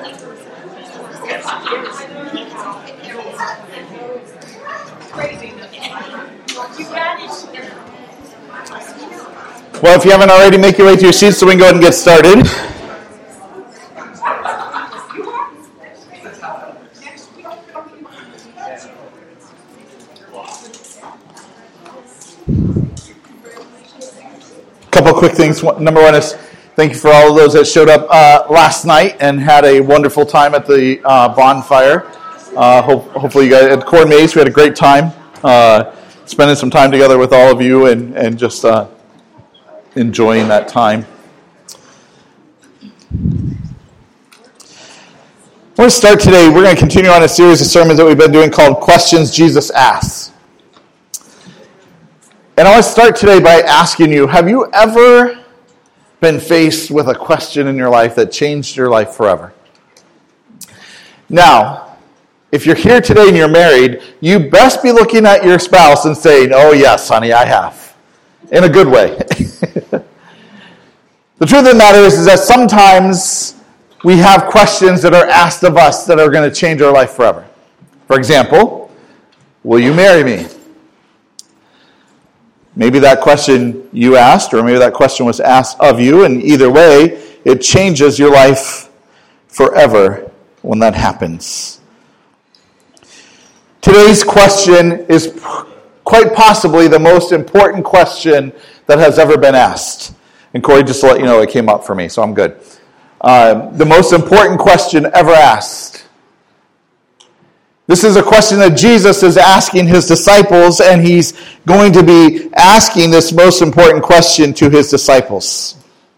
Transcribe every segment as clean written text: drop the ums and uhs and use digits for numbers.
Well, if you haven't already, make your way to your seats so we can go ahead and get started. Couple quick things. Number one is thank you for all of those that showed up last night and had a wonderful time at the bonfire. Hopefully you guys at Corn Maze, we had a great time spending some time together with all of you and just enjoying that time. We're going to start today. We're going to continue on a series of sermons that we've been doing called Questions Jesus Asks. And I want to start today by asking you, have you ever been faced with a question in your life that changed your life forever? Now, if you're here today and you're married, you best be looking at your spouse and saying, oh yes, honey, I have. In a good way. The truth of the matter is that sometimes we have questions that are asked of us that are going to change our life forever. For example, will you marry me? Maybe that question you asked, or maybe that question was asked of you, and either way, it changes your life forever when that happens. Today's question is quite possibly the most important question that has ever been asked. And Corey, just to let you know, it came up for me, so I'm good. The most important question ever asked. This is a question that Jesus is asking his disciples, and he's going to be asking this most important question to his disciples.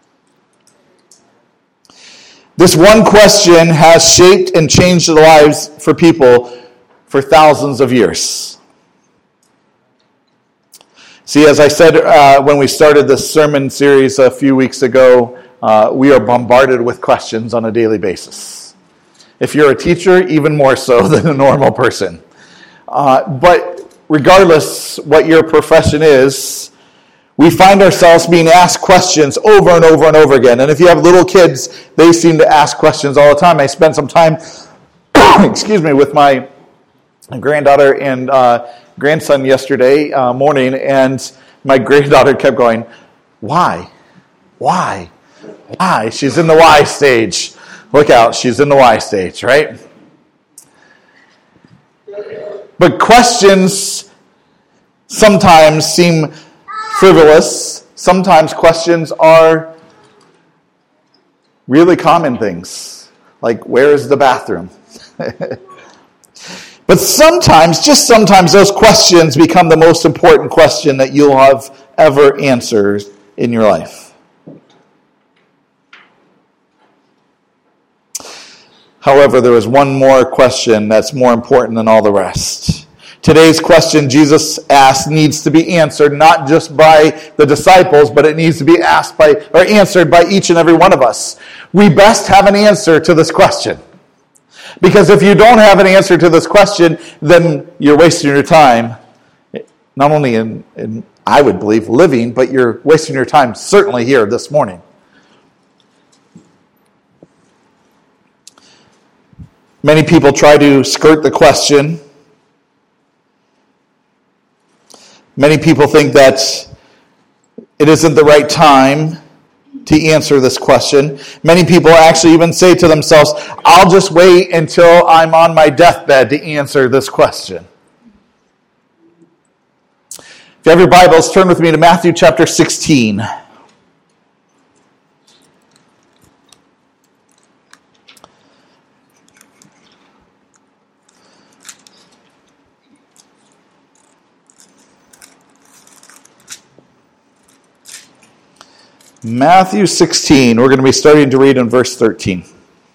This one question has shaped and changed the lives for people for thousands of years. See, as I said when we started this sermon series a few weeks ago, we are bombarded with questions on a daily basis. If you're a teacher, even more so than a normal person. But regardless what your profession is, we find ourselves being asked questions over and over and over again. And if you have little kids, they seem to ask questions all the time. I spent some time, with my granddaughter and grandson yesterday morning, and my granddaughter kept going, why? She's in the why stage. Look out, she's in the why stage, right? But questions sometimes seem frivolous. Sometimes questions are really common things, like where's the bathroom? But sometimes, just sometimes, those questions become the most important question that you'll have ever answered in your life. However, there is one more question that's more important than all the rest. Today's question Jesus asked needs to be answered not just by the disciples, but it needs to be answered by each and every one of us. We best have an answer to this question. Because if you don't have an answer to this question, then you're wasting your time, not only in I would believe, living, but you're wasting your time certainly here this morning. Many people try to skirt the question. Many people think that it isn't the right time to answer this question. Many people actually even say to themselves, I'll just wait until I'm on my deathbed to answer this question. If you have your Bibles, turn with me to Matthew chapter 16. Matthew 16, we're going to be starting to read in verse 13.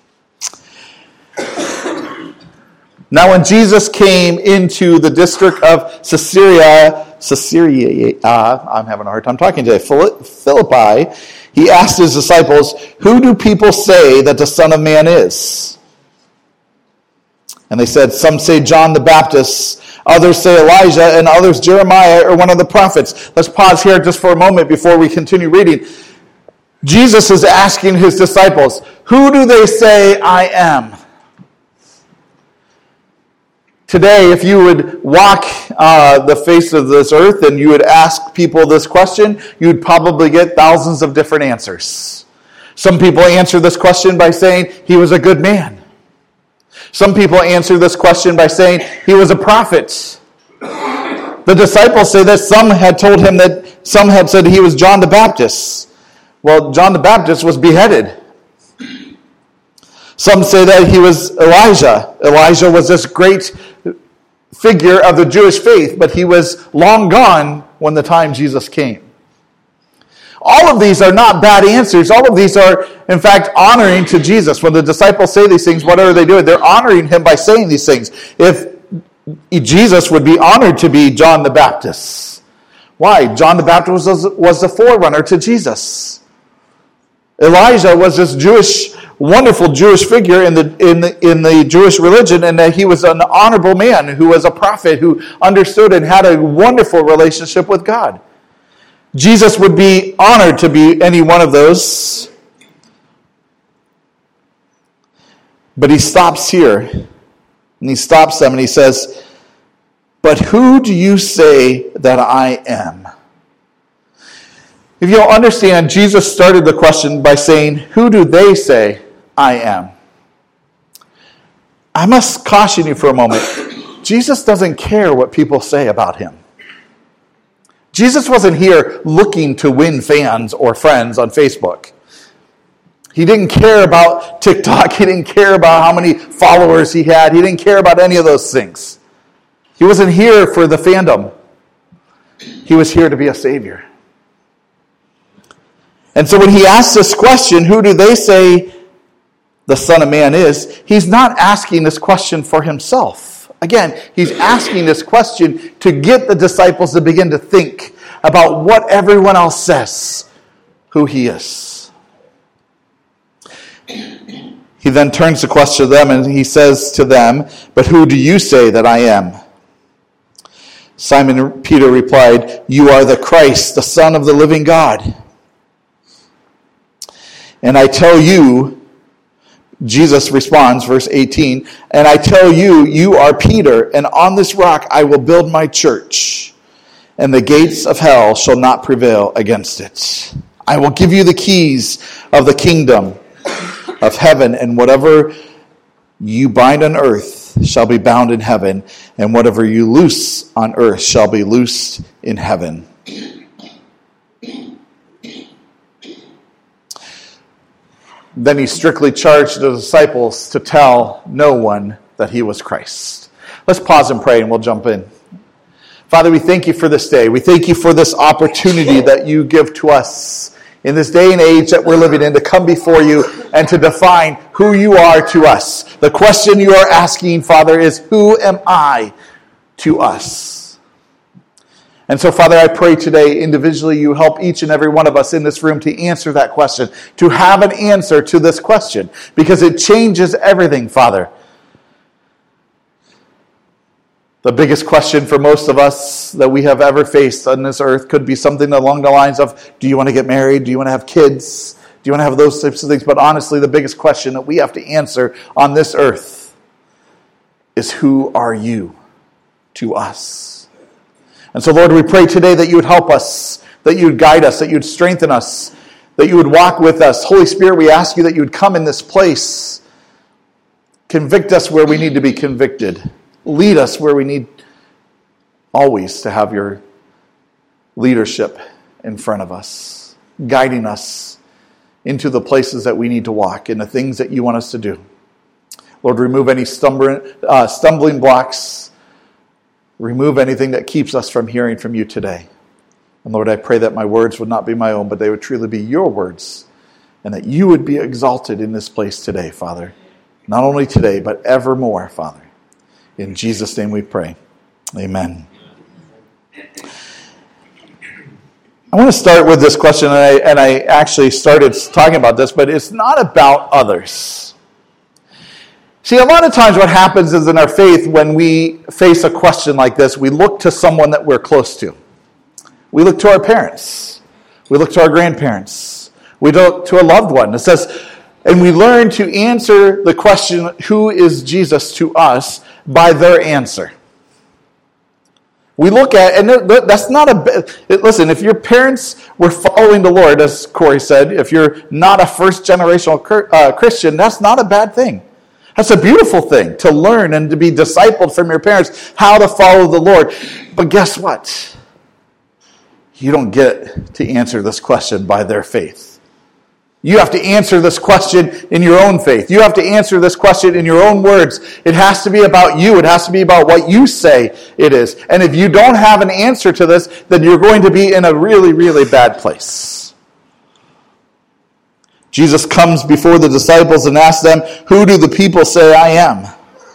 Now when Jesus came into the district of Caesarea, I'm having a hard time talking today, Philippi, he asked his disciples, who do people say that the Son of Man is? And they said, some say John the Baptist, others say Elijah, and others Jeremiah or one of the prophets. Let's pause here just for a moment before we continue reading. Jesus is asking his disciples, who do they say I am? Today, if you would walk the face of this earth and you would ask people this question, you would probably get thousands of different answers. Some people answer this question by saying he was a good man. Some people answer this question by saying he was a prophet. The disciples say that some had told him that some had said he was John the Baptist. Well, John the Baptist was beheaded. Some say that he was Elijah. Elijah was this great figure of the Jewish faith, but he was long gone when the time Jesus came. All of these are not bad answers. All of these are, in fact, honoring to Jesus. When the disciples say these things, what are they doing? They're honoring him by saying these things. If Jesus would be honored to be John the Baptist. Why? John the Baptist was the forerunner to Jesus. Elijah was this wonderful Jewish figure in the Jewish religion, and that he was an honorable man who was a prophet who understood and had a wonderful relationship with God. Jesus would be honored to be any one of those. But he stops here, and he stops them, and he says, but who do you say that I am? If you'll understand, Jesus started the question by saying, who do they say I am? I must caution you for a moment. Jesus doesn't care what people say about him. Jesus wasn't here looking to win fans or friends on Facebook. He didn't care about TikTok. He didn't care about how many followers he had. He didn't care about any of those things. He wasn't here for the fandom. He was here to be a Savior. And so when he asks this question, who do they say the Son of Man is? He's not asking this question for himself. Again, he's asking this question to get the disciples to begin to think about what everyone else says, who he is. He then turns the question to them and he says to them, but who do you say that I am? Simon Peter replied, you are the Christ, the Son of the living God. And I tell you, Jesus responds, verse 18, and I tell you, you are Peter, and on this rock I will build my church, and the gates of hell shall not prevail against it. I will give you the keys of the kingdom of heaven, and whatever you bind on earth shall be bound in heaven, and whatever you loose on earth shall be loosed in heaven. Then he strictly charged the disciples to tell no one that he was Christ. Let's pause and pray and we'll jump in. Father, we thank you for this day. We thank you for this opportunity that you give to us in this day and age that we're living in to come before you and to define who you are to us. The question you are asking, Father, is who am I to us? And so, Father, I pray today individually you help each and every one of us in this room to answer that question, to have an answer to this question, because it changes everything, Father. The biggest question for most of us that we have ever faced on this earth could be something along the lines of, do you want to get married? Do you want to have kids? Do you want to have those types of things? But honestly, the biggest question that we have to answer on this earth is, who are you to us? And so, Lord, we pray today that you would help us, that you would guide us, that you would strengthen us, that you would walk with us. Holy Spirit, we ask you that you would come in this place, convict us where we need to be convicted, lead us where we need always to have your leadership in front of us, guiding us into the places that we need to walk and the things that you want us to do. Lord, remove any stumbling blocks. Remove anything that keeps us from hearing from you today. And Lord, I pray that my words would not be my own, but they would truly be your words, and that you would be exalted in this place today, Father. Not only today, but evermore, Father. In Jesus' name we pray. Amen. I want to start with this question, and I actually started talking about this, but it's not about others. See, a lot of times what happens is in our faith, when we face a question like this, we look to someone that we're close to. We look to our parents. We look to our grandparents. We do it to a loved one. It says, and we learn to answer the question, who is Jesus to us, by their answer. We look at, and that's not listen, if your parents were following the Lord, as Corey said, if you're not a first generational Christian, that's not a bad thing. That's a beautiful thing, to learn and to be discipled from your parents how to follow the Lord. But guess what? You don't get to answer this question by their faith. You have to answer this question in your own faith. You have to answer this question in your own words. It has to be about you. It has to be about what you say it is. And if you don't have an answer to this, then you're going to be in a really, really bad place. Jesus comes before the disciples and asks them, who do the people say I am?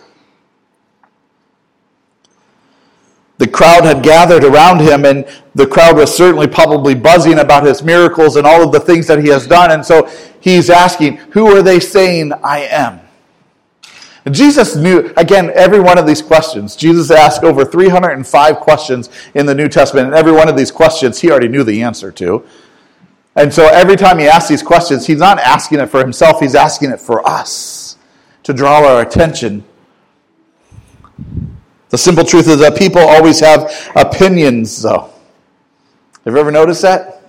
The crowd had gathered around him, and the crowd was certainly probably buzzing about his miracles and all of the things that he has done. And so he's asking, who are they saying I am? And Jesus knew, again, every one of these questions. Jesus asked over 305 questions in the New Testament, and every one of these questions he already knew the answer to. And so every time he asks these questions, he's not asking it for himself, he's asking it for us, to draw our attention. The simple truth is that people always have opinions, though. Have you ever noticed that?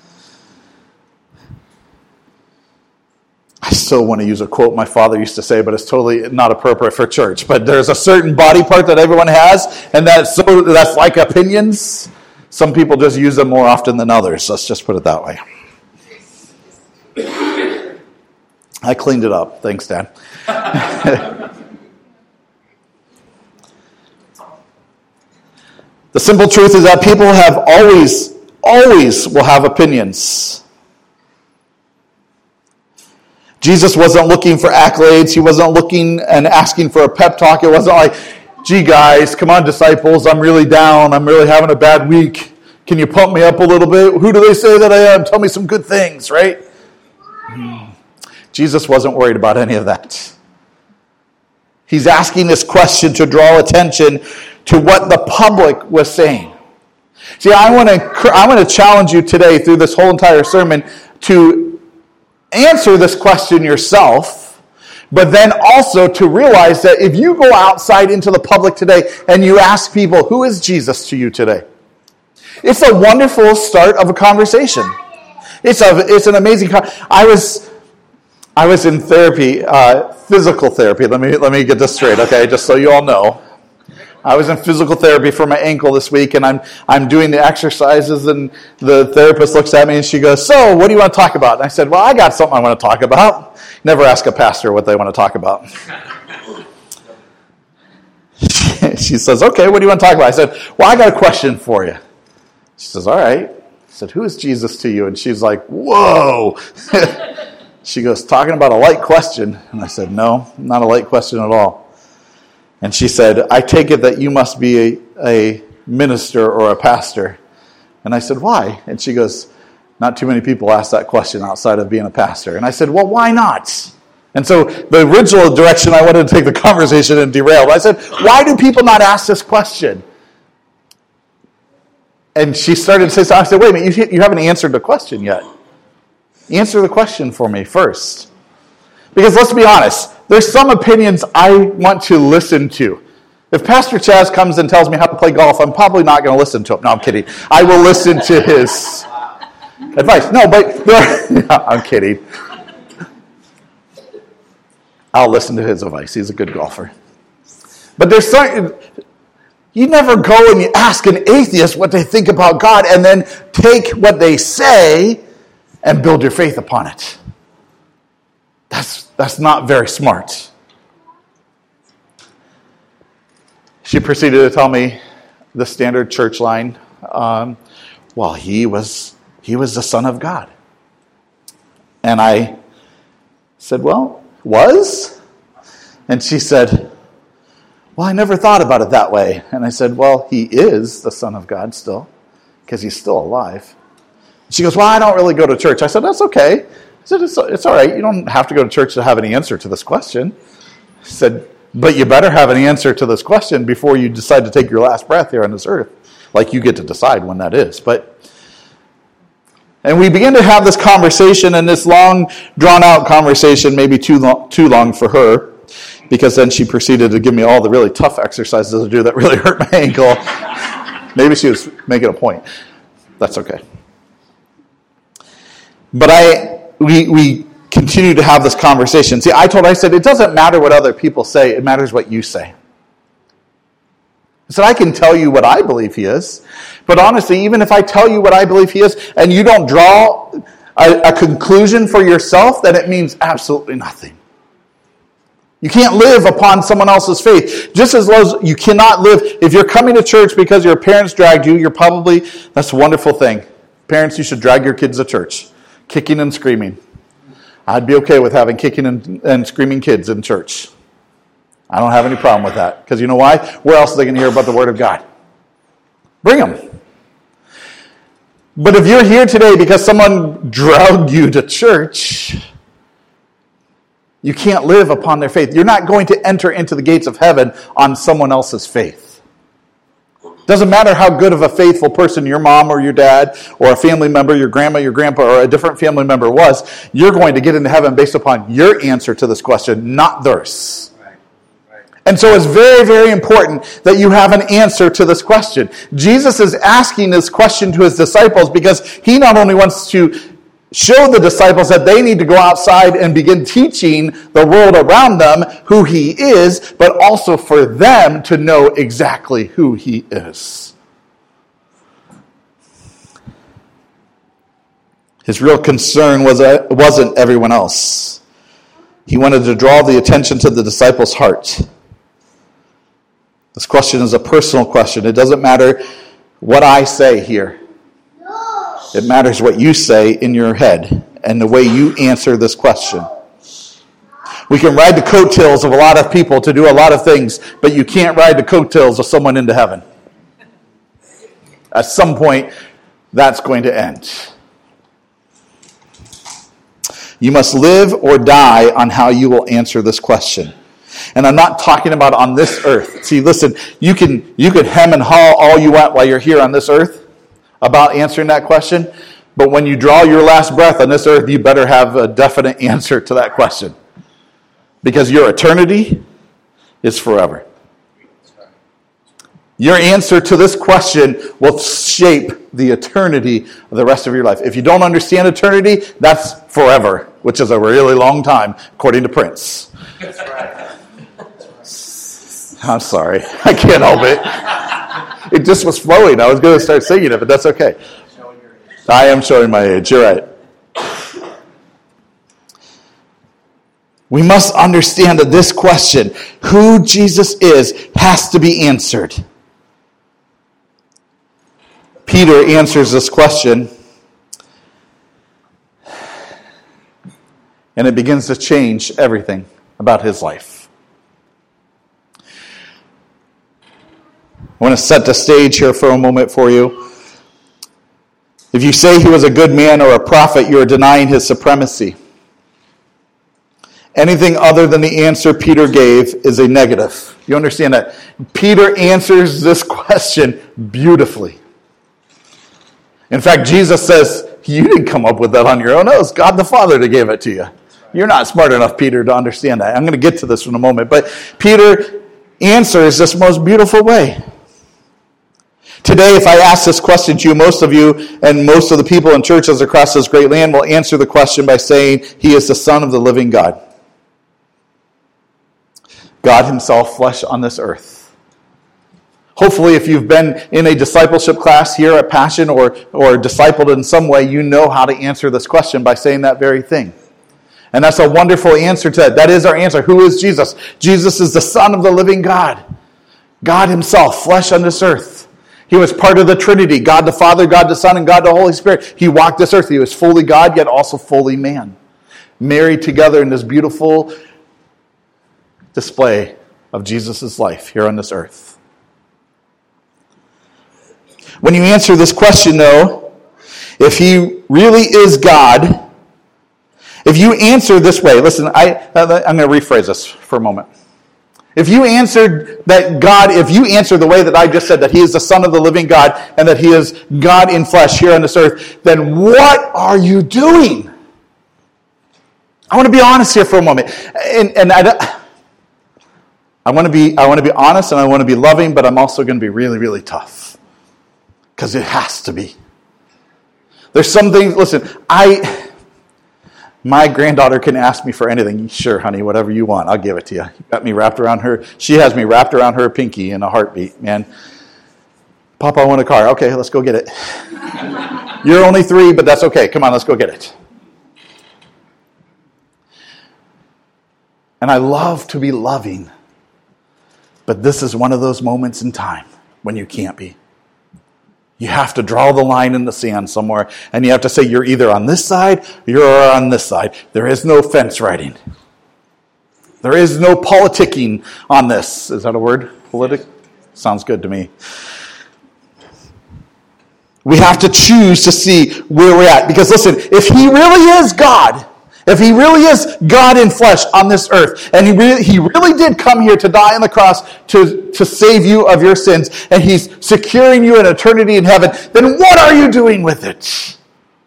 I still want to use a quote my father used to say, but it's totally not appropriate for church. But there's a certain body part that everyone has, and that's like opinions. Some people just use them more often than others. Let's just put it that way. I cleaned it up. Thanks, Dad. The simple truth is that people have always will have opinions. Jesus wasn't looking for accolades. He wasn't looking and asking for a pep talk. It wasn't like, gee guys, come on disciples, I'm really down. I'm really having a bad week. Can you pump me up a little bit? Who do they say that I am? Tell me some good things, right? Jesus wasn't worried about any of that. He's asking this question to draw attention to what the public was saying. See, I want to challenge you today through this whole entire sermon to answer this question yourself, but then also to realize that if you go outside into the public today and you ask people, who is Jesus to you today? It's a wonderful start of a conversation. It's an amazing. I was in therapy, physical therapy. Let me get this straight, okay? Just so you all know, I was in physical therapy for my ankle this week, and I'm doing the exercises, and the therapist looks at me and she goes, "So, what do you want to talk about?" And I said, "Well, I got something I want to talk about." Never ask a pastor what they want to talk about. She says, "Okay, what do you want to talk about?" I said, "Well, I got a question for you." She says, "All right." I said, "Who is Jesus to you?" And she's like, "Whoa." She goes, "Talking about a light question." And I said, "No, not a light question at all." And she said, "I take it that you must be a minister or a pastor." And I said, "Why?" And she goes, "Not too many people ask that question outside of being a pastor." And I said, "Well, why not?" And so the original direction I wanted to take the conversation and derail. I said, "Why do people not ask this question?" And she started to say something. I said, "Wait a minute, you haven't answered the question yet. Answer the question for me first." Because let's be honest, there's some opinions I want to listen to. If Pastor Chaz comes and tells me how to play golf, I'm probably not going to listen to him. No, I'm kidding. I will listen to his advice. No, but I'm kidding. I'll listen to his advice. He's a good golfer. But there's certain... You never go and you ask an atheist what they think about God and then take what they say and build your faith upon it. That's not very smart. She proceeded to tell me the standard church line. Well, he was the Son of God. And I said, "Well, was?" And she said, "Well, I never thought about it that way." And I said, "Well, he is the Son of God still, because he's still alive." She goes, "Well, I don't really go to church." I said, "That's okay." I said, it's all right. You don't have to go to church to have an answer to this question. I said, "But you better have an answer to this question before you decide to take your last breath here on this earth. Like, you get to decide when that is." But And we begin to have this conversation, and this long, drawn-out conversation, maybe too long for her, because then she proceeded to give me all the really tough exercises to do that really hurt my ankle. Maybe she was making a point. That's okay. But we continue to have this conversation. See, I said, it doesn't matter what other people say, it matters what you say. I said, I can tell you what I believe he is, but honestly, even if I tell you what I believe he is, and you don't draw a conclusion for yourself, then it means absolutely nothing. You can't live upon someone else's faith. Just as low as you cannot live, if you're coming to church because your parents dragged you, that's a wonderful thing. Parents, you should drag your kids to church, kicking and screaming. I'd be okay with having kicking and screaming kids in church. I don't have any problem with that. Because you know why? Where else are they going to hear about the Word of God? Bring them. But if you're here today because someone dragged you to church, you can't live upon their faith. You're not going to enter into the gates of heaven on someone else's faith. Doesn't matter how good of a faithful person your mom or your dad or a family member, your grandma, your grandpa, or a different family member was, you're going to get into heaven based upon your answer to this question, not theirs. And so it's very, very important that you have an answer to this question. Jesus is asking this question to his disciples because he not only wants to show the disciples that they need to go outside and begin teaching the world around them who he is, but also for them to know exactly who he is. His real concern wasn't everyone else. He wanted to draw the attention to the disciples' heart. This question is a personal question. It doesn't matter what I say here. It matters what you say in your head and the way you answer this question. We can ride the coattails of a lot of people to do a lot of things, but you can't ride the coattails of someone into heaven. At some point, that's going to end. You must live or die on how you will answer this question. And I'm not talking about on this earth. See, listen, you can hem and haw all you want while you're here on this earth about answering that question. But when you draw your last breath on this earth, you better have a definite answer to that question. Because your eternity is forever. Your answer to this question will shape the eternity of the rest of your life. If you don't understand eternity, that's forever, which is a really long time, according to Prince. That's right. I'm sorry. I can't help it. It just was flowing. I was going to start singing it, but that's okay. I am showing my age. You're right. We must understand that this question, who Jesus is, has to be answered. Peter answers this question, and it begins to change everything about his life. I want to set the stage here for a moment for you. If you say he was a good man or a prophet, you are denying his supremacy. Anything other than the answer Peter gave is a negative. You understand that? Peter answers this question beautifully. In fact, Jesus says, you didn't come up with that on your own. It was God the Father that gave it to you. You're not smart enough, Peter, to understand that. I'm going to get to this in a moment. But Peter answers this most beautiful way. Today, if I ask this question to you, most of you and most of the people in churches across this great land will answer the question by saying, he is the Son of the living God. God himself, flesh on this earth. Hopefully, if you've been in a discipleship class here at Passion or discipled in some way, you know how to answer this question by saying that very thing. And that's a wonderful answer to that. That is our answer. Who is Jesus? Jesus is the Son of the living God. God himself, flesh on this earth. He was part of the Trinity, God the Father, God the Son, and God the Holy Spirit. He walked this earth. He was fully God, yet also fully man. Married together in this beautiful display of Jesus' life here on this earth. When you answer this question, though, if he really is God, if you answer this way, listen, I'm going to rephrase this for a moment. If you answered the way that I just said, that he is the Son of the living God and that he is God in flesh here on this earth, then what are you doing? I want to be honest here for a moment. And I want to be honest and I want to be loving, but I'm also going to be really, really tough. Because it has to be. There's some things, listen, my granddaughter can ask me for anything. Sure, honey, whatever you want, I'll give it to you. You got me wrapped around her. She has me wrapped around her pinky in a heartbeat, man. Papa, I want a car. Okay, let's go get it. You're only 3, but that's okay. Come on, let's go get it. And I love to be loving. But this is one of those moments in time when you can't be. You have to draw the line in the sand somewhere, and you have to say you're either on this side or you're on this side. There is no fence riding. There is no politicking on this. Is that a word? Politic? Sounds good to me. We have to choose to see where we're at. Because listen, if he really is God, if he really is God in flesh on this earth, and he really did come here to die on the cross to save you of your sins, and he's securing you an eternity in heaven, then what are you doing with it?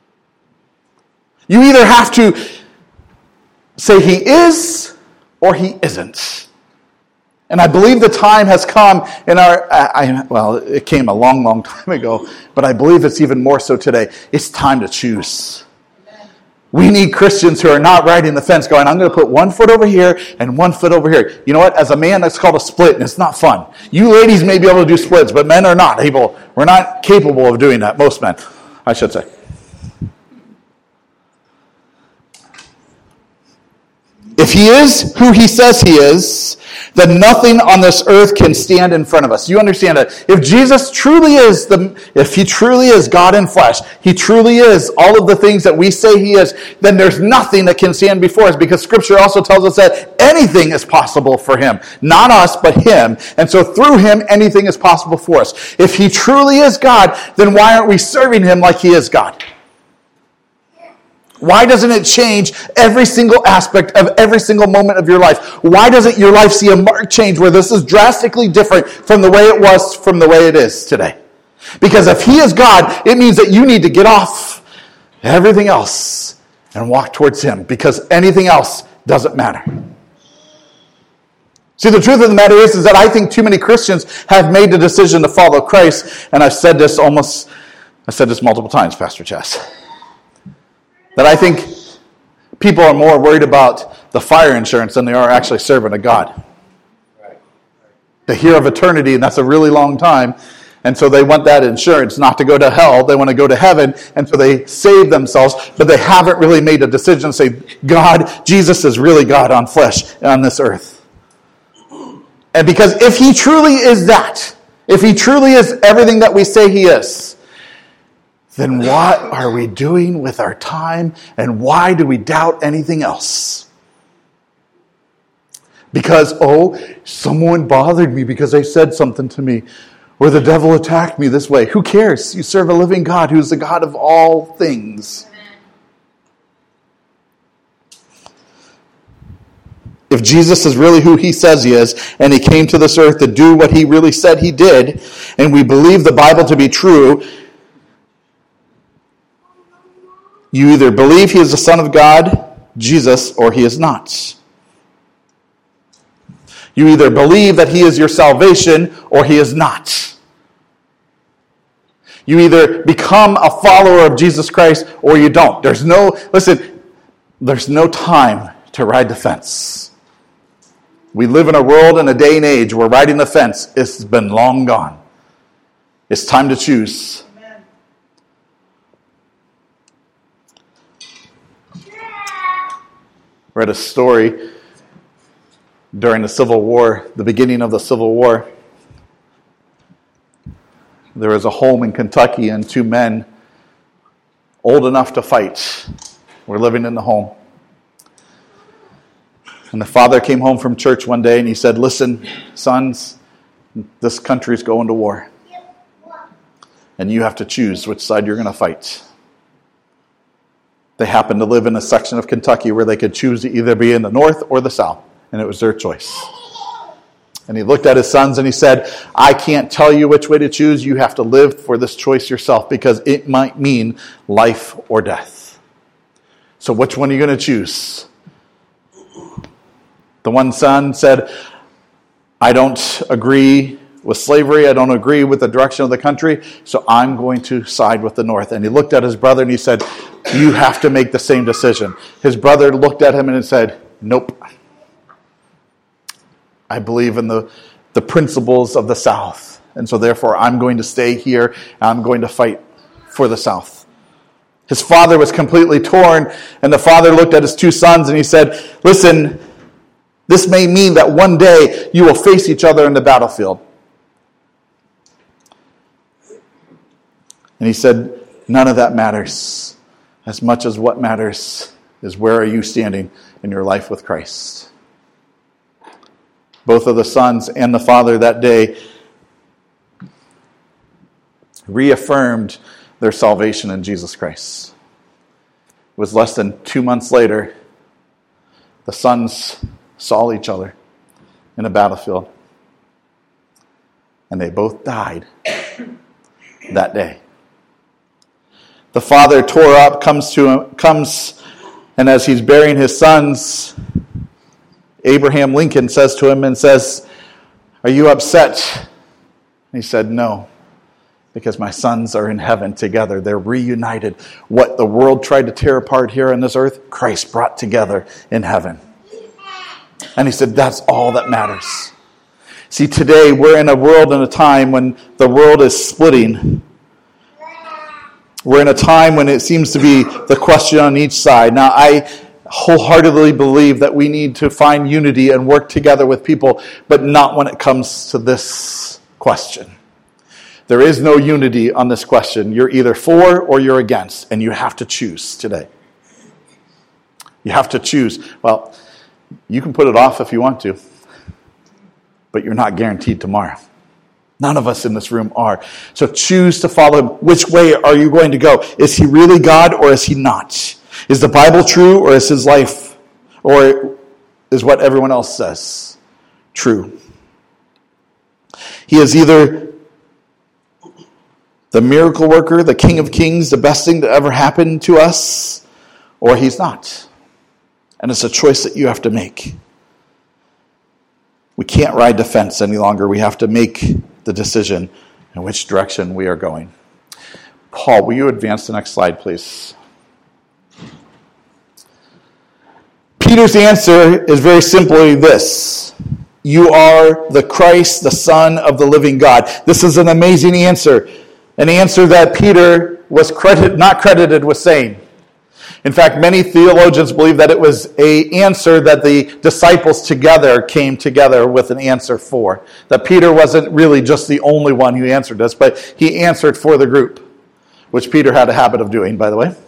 You either have to say he is or he isn't. And I believe the time has come in it came a long, long time ago, but I believe it's even more so today. It's time to choose. We need Christians who are not riding the fence going, I'm going to put 1 foot over here and 1 foot over here. You know what? As a man, that's called a split, and it's not fun. You ladies may be able to do splits, but men are not able. We're not capable of doing that. Most men, I should say. If he is who he says he is, then nothing on this earth can stand in front of us. You understand that? If Jesus truly is if he truly is God in flesh, he truly is all of the things that we say he is, then there's nothing that can stand before us, because Scripture also tells us that anything is possible for him. Not us, but him. And so through him, anything is possible for us. If he truly is God, then why aren't we serving him like he is God? Why doesn't it change every single aspect of every single moment of your life? Why doesn't your life see a marked change where this is drastically different from the way it was from the way it is today? Because if he is God, it means that you need to get off everything else and walk towards him, because anything else doesn't matter. See, the truth of the matter is that I think too many Christians have made the decision to follow Christ, and I've said this multiple times, Pastor Chess. That I think people are more worried about the fire insurance than they are actually serving a God. They hear of eternity, and that's a really long time, and so they want that insurance not to go to hell. They want to go to heaven, and so they save themselves, but they haven't really made a decision to say, God, Jesus is really God on flesh on this earth. And because if he truly is that, if he truly is everything that we say he is, then what are we doing with our time, and why do we doubt anything else? Because, someone bothered me because they said something to me, or the devil attacked me this way. Who cares? You serve a living God who's the God of all things. If Jesus is really who he says he is, and he came to this earth to do what he really said he did, and we believe the Bible to be true, you either believe he is the Son of God, Jesus, or he is not. You either believe that he is your salvation, or he is not. You either become a follower of Jesus Christ, or you don't. There's no time to ride the fence. We live in a world and a day and age where riding the fence has been long gone. It's time to choose. Read a story during the Civil War, the beginning of the Civil War. There was a home in Kentucky, and 2 men old enough to fight were living in the home. And the father came home from church one day and he said, listen, sons, this country's going to war. And you have to choose which side you're going to fight. They happened to live in a section of Kentucky where they could choose to either be in the north or the south, and it was their choice. And he looked at his sons and he said, I can't tell you which way to choose. You have to live for this choice yourself because it might mean life or death. So which one are you going to choose? The one son said, I don't agree with slavery. I don't agree with the direction of the country. So I'm going to side with the North. And he looked at his brother and he said, you have to make the same decision. His brother looked at him and said, nope. I believe in the principles of the South. And so therefore I'm going to stay here and I'm going to fight for the South. His father was completely torn, and the father looked at his two sons and he said, listen, this may mean that one day you will face each other in the battlefield. And he said, none of that matters. As much as what matters is where are you standing in your life with Christ. Both of the sons and the father that day reaffirmed their salvation in Jesus Christ. It was less than 2 months later, the sons saw each other in a battlefield. And they both died that day. The father tore up, comes, and as he's burying his sons, Abraham Lincoln says to him and says, are you upset? And he said, no, because my sons are in heaven together. They're reunited. What the world tried to tear apart here on this earth, Christ brought together in heaven. And he said, that's all that matters. See, today we're in a world and a time when the world is splitting. We're in a time when it seems to be the question on each side. Now, I wholeheartedly believe that we need to find unity and work together with people, but not when it comes to this question. There is no unity on this question. You're either for or you're against, and you have to choose today. You have to choose. Well, you can put it off if you want to, but you're not guaranteed tomorrow. None of us in this room are. So choose to follow him. Which way are you going to go? Is he really God or is he not? Is the Bible true or is his life, or is what everyone else says true? He is either the miracle worker, the King of Kings, the best thing that ever happened to us, or he's not. And it's a choice that you have to make. We can't ride the fence any longer. We have to make the decision in which direction we are going. Paul, will you advance the next slide, please? Peter's answer is very simply this. You are the Christ, the Son of the living God. This is an amazing answer. An answer that Peter was not credited with saying. In fact, many theologians believe that it was an answer that the disciples together came together with an answer for. That Peter wasn't really just the only one who answered this, but he answered for the group, which Peter had a habit of doing, by the way.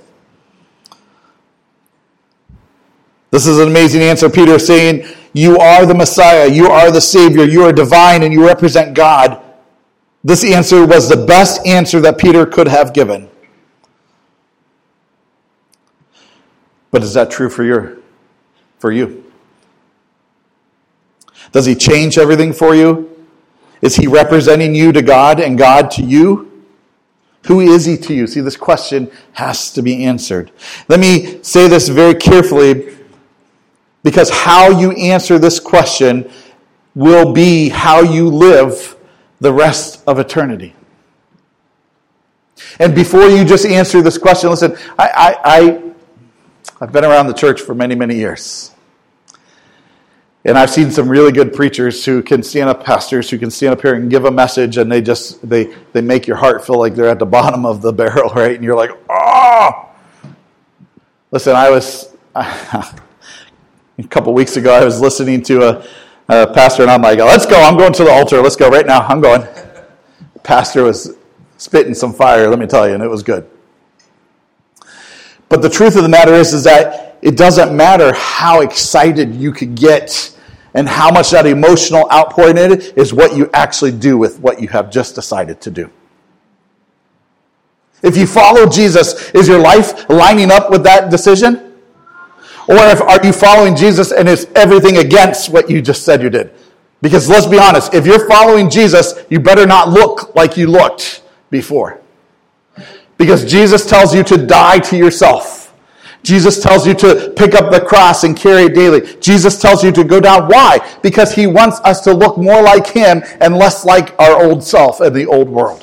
This is an amazing answer. Peter is saying, you are the Messiah, you are the Savior, you are divine, and you represent God. This answer was the best answer that Peter could have given. But is that true for you? Does he change everything for you? Is he representing you to God and God to you? Who is he to you? See, this question has to be answered. Let me say this very carefully, because how you answer this question will be how you live the rest of eternity. And before you just answer this question, listen, I've been around the church for many, many years. And I've seen some really good preachers who can stand up, pastors who can stand up here and give a message, and they make your heart feel like they're at the bottom of the barrel, right? And you're like, oh! Listen, a couple weeks ago, I was listening to a pastor, and I'm like, let's go. I'm going to the altar. Let's go right now. I'm going. The pastor was spitting some fire, let me tell you, and it was good. But the truth of the matter is that it doesn't matter how excited you could get and how much that emotional outpouring in it is what you actually do with what you have just decided to do. If you follow Jesus, is your life lining up with that decision? Or are you following Jesus and is everything against what you just said you did? Because let's be honest, if you're following Jesus, you better not look like you looked before. Because Jesus tells you to die to yourself. Jesus tells you to pick up the cross and carry it daily. Jesus tells you to go down. Why? Because he wants us to look more like him and less like our old self and the old world.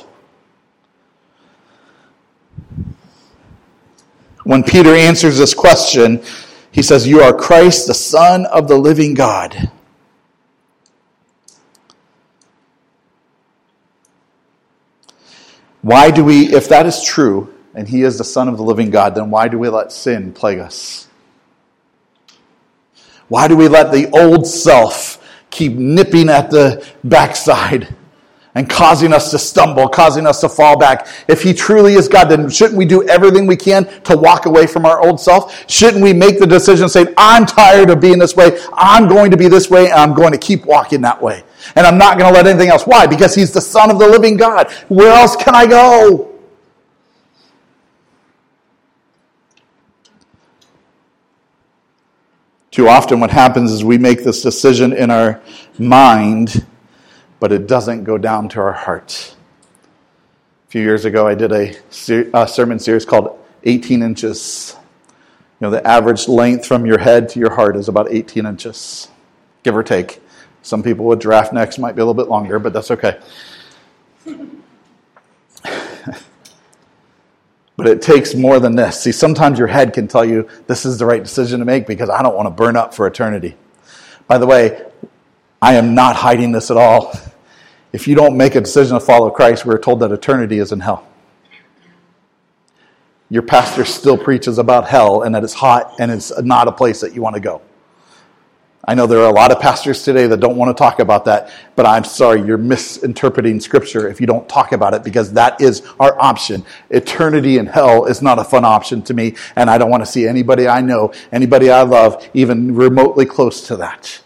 When Peter answers this question, he says, "You are Christ, the Son of the living God." Why do we, if that is true, and he is the Son of the living God, then why do we let sin plague us? Why do we let the old self keep nipping at the backside and causing us to stumble, causing us to fall back? If he truly is God, then shouldn't we do everything we can to walk away from our old self? Shouldn't we make the decision saying, I'm tired of being this way, I'm going to be this way, and I'm going to keep walking that way? And I'm not going to let anything else. Why? Because he's the Son of the living God. Where else can I go? Too often what happens is we make this decision in our mind, but it doesn't go down to our heart. A few years ago, I did a sermon series called 18 Inches. You know, the average length from your head to your heart is about 18 inches, give or take. Some people with giraffe necks might be a little bit longer, but that's okay. But it takes more than this. See, sometimes your head can tell you this is the right decision to make because I don't want to burn up for eternity. By the way, I am not hiding this at all. If you don't make a decision to follow Christ, we're told that eternity is in hell. Your pastor still preaches about hell and that it's hot and it's not a place that you want to go. I know there are a lot of pastors today that don't want to talk about that, but I'm sorry, you're misinterpreting Scripture if you don't talk about it, because that is our option. Eternity in hell is not a fun option to me, and I don't want to see anybody I know, anybody I love, even remotely close to that.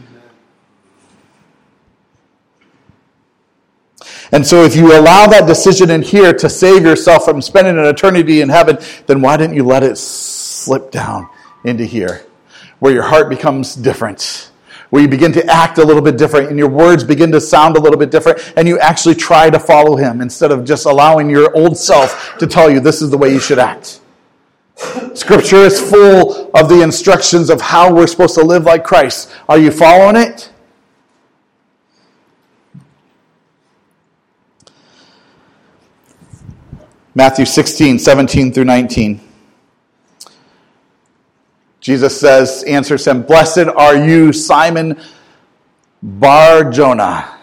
And so if you allow that decision in here to save yourself from spending an eternity in heaven, then why didn't you let it slip down into here, where your heart becomes different, where you begin to act a little bit different, and your words begin to sound a little bit different, and you actually try to follow him instead of just allowing your old self to tell you this is the way you should act. Scripture is full of the instructions of how we're supposed to live like Christ. Are you following it? Matthew 16, 17 through 19. Jesus answers him, "Blessed are you, Simon Bar-Jonah."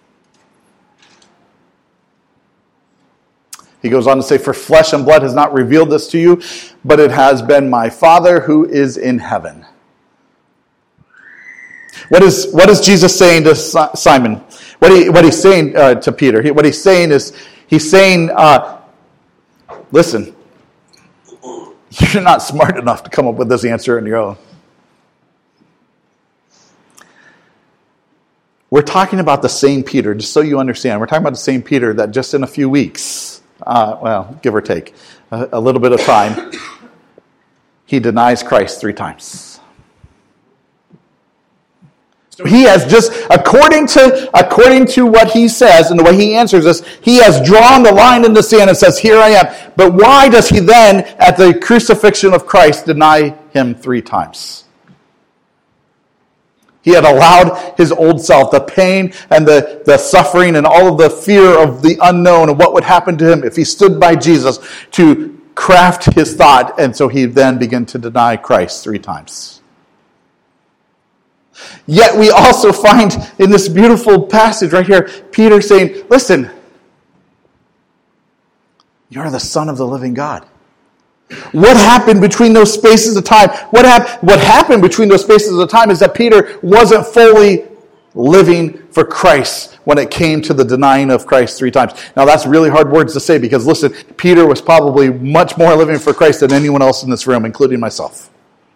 He goes on to say, "For flesh and blood has not revealed this to you, but it has been my Father who is in heaven." What is Jesus saying to Simon? What he's saying to Peter? What he's saying is, listen, you're not smart enough to come up with this answer on your own. We're talking about the same Peter, just so you understand. We're talking about the same Peter that just in a few weeks, give or take, a little bit of time, he denies Christ 3 times. So he has just, according to what he says and the way he answers us, he has drawn the line in the sand and says, here I am. But why does he then, at the crucifixion of Christ, deny him 3 times? He had allowed his old self, the pain and the suffering and all of the fear of the unknown and what would happen to him if he stood by Jesus, to craft his thought, and so he then began to deny Christ 3 times. Yet we also find in this beautiful passage right here, Peter saying, listen, you're the Son of the living God. What happened between those spaces of time? What happened between those spaces of time is that Peter wasn't fully living for Christ when it came to the denying of Christ 3 times. Now that's really hard words to say, because listen, Peter was probably much more living for Christ than anyone else in this room, including myself.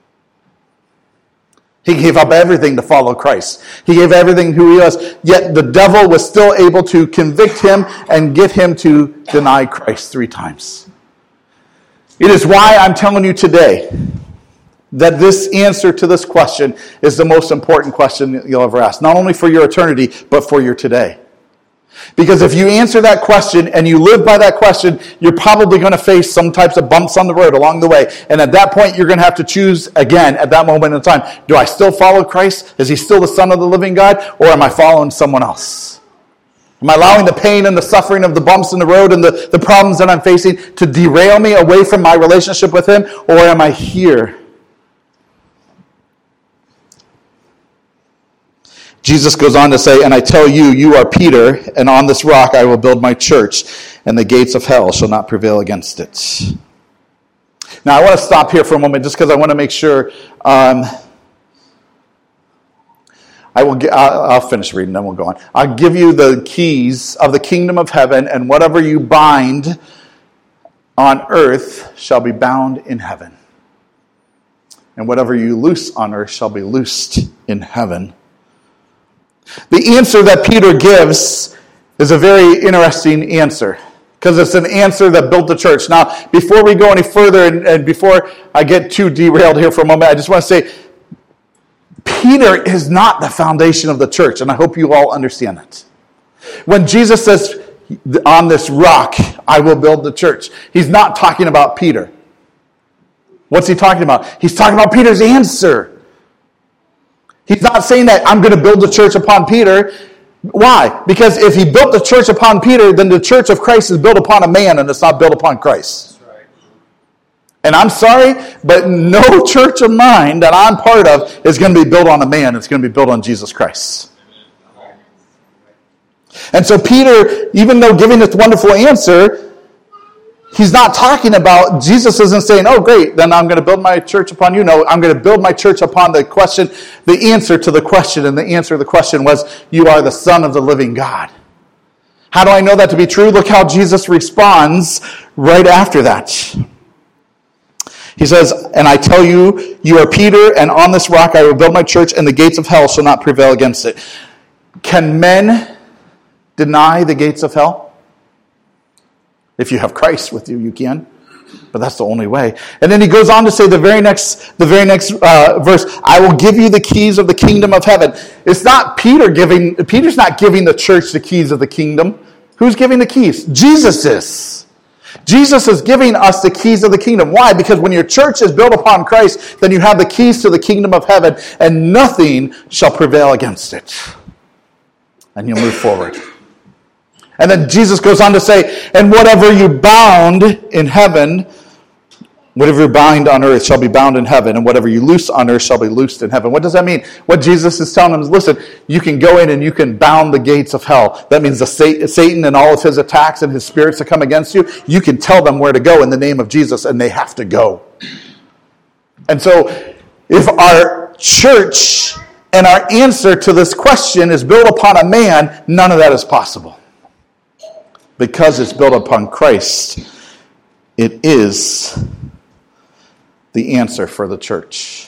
He gave up everything to follow Christ. He gave everything who he was, yet the devil was still able to convict him and get him to deny Christ 3 times. It is why I'm telling you today that this answer to this question is the most important question that you'll ever ask. Not only for your eternity, but for your today. Because if you answer that question and you live by that question, you're probably going to face some types of bumps on the road along the way. And at that point, you're going to have to choose again at that moment in time. Do I still follow Christ? Is he still the Son of the living God? Or am I following someone else? Am I allowing the pain and the suffering of the bumps in the road and the problems that I'm facing to derail me away from my relationship with him? Or am I here? Jesus goes on to say, and I tell you, you are Peter, and on this rock I will build my church, and the gates of hell shall not prevail against it. Now, I want to stop here for a moment just because I want to make sure. I'll finish reading, then we'll go on. I'll give you the keys of the kingdom of heaven, and whatever you bind on earth shall be bound in heaven. And whatever you loose on earth shall be loosed in heaven. The answer that Peter gives is a very interesting answer because it's an answer that built the church. Now, before we go any further and before I get too derailed here for a moment, I just want to say Peter is not the foundation of the church, and I hope you all understand that. When Jesus says, on this rock I will build the church, he's not talking about Peter. What's he talking about? He's talking about Peter's answer. He's not saying that I'm going to build the church upon Peter. Why? Because if he built the church upon Peter, then the church of Christ is built upon a man and it's not built upon Christ. That's right. And I'm sorry, but no church of mine that I'm part of is going to be built on a man. It's going to be built on Jesus Christ. And so Peter, even though giving this wonderful answer, he's not talking about, Jesus isn't saying, oh great, then I'm going to build my church upon you. No, I'm going to build my church upon the question, the answer to the question. And the answer to the question was, you are the Son of the living God. How do I know that to be true? Look how Jesus responds right after that. He says, and I tell you, you are Peter, and on this rock I will build my church, and the gates of hell shall not prevail against it. Can men deny the gates of hell? If you have Christ with you, you can. But that's the only way. And then he goes on to say the very next verse, I will give you the keys of the kingdom of heaven. It's not Peter's not giving the church the keys of the kingdom. Who's giving the keys? Jesus is. Jesus is giving us the keys of the kingdom. Why? Because when your church is built upon Christ, then you have the keys to the kingdom of heaven, and nothing shall prevail against it. And you'll move forward. And then Jesus goes on to say, and whatever you bound in heaven, whatever you bind on earth shall be bound in heaven, and whatever you loose on earth shall be loosed in heaven. What does that mean? What Jesus is telling them is, listen, you can go in and you can bound the gates of hell. That means Satan and all of his attacks and his spirits that come against you, you can tell them where to go in the name of Jesus, and they have to go. And so, if our church and our answer to this question is built upon a man, none of that is possible. Because it's built upon Christ, it is the answer for the church.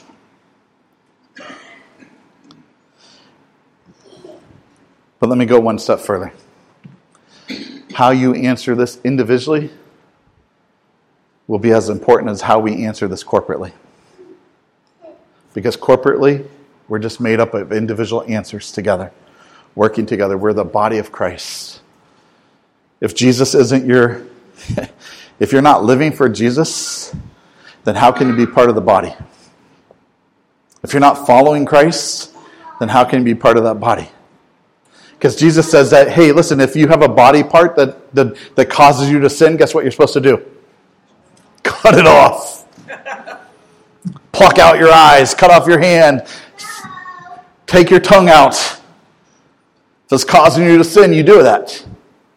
But let me go one step further. How you answer this individually will be as important as how we answer this corporately. Because corporately, we're just made up of individual answers together, working together. We're the body of Christ. If Jesus isn't if you're not living for Jesus, then how can you be part of the body? If you're not following Christ, then how can you be part of that body? Because Jesus says that, hey, listen, if you have a body part that causes you to sin, guess what you're supposed to do? Cut it off. Pluck out your eyes, cut off your hand, take your tongue out. If it's causing you to sin, you do that.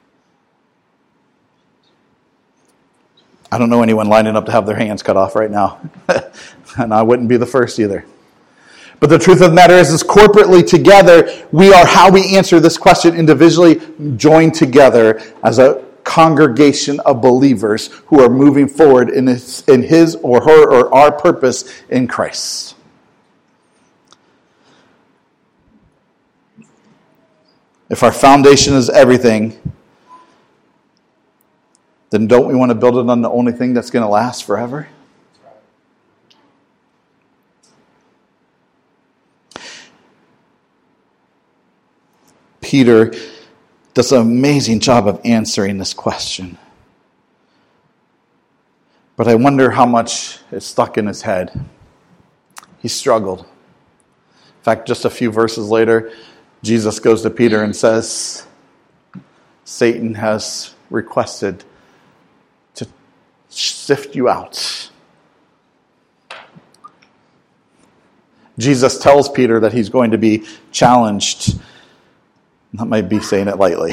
I don't know anyone lining up to have their hands cut off right now. And I wouldn't be the first either. But the truth of the matter is corporately together, we are how we answer this question individually, joined together as a congregation of believers who are moving forward in his or her or our purpose in Christ. If our foundation is everything, then don't we want to build it on the only thing that's going to last forever? Peter does an amazing job of answering this question. But I wonder how much is stuck in his head. He struggled. In fact, just a few verses later, Jesus goes to Peter and says, Satan has requested to sift you out. Jesus tells Peter that he's going to be challenged. That might be saying it lightly.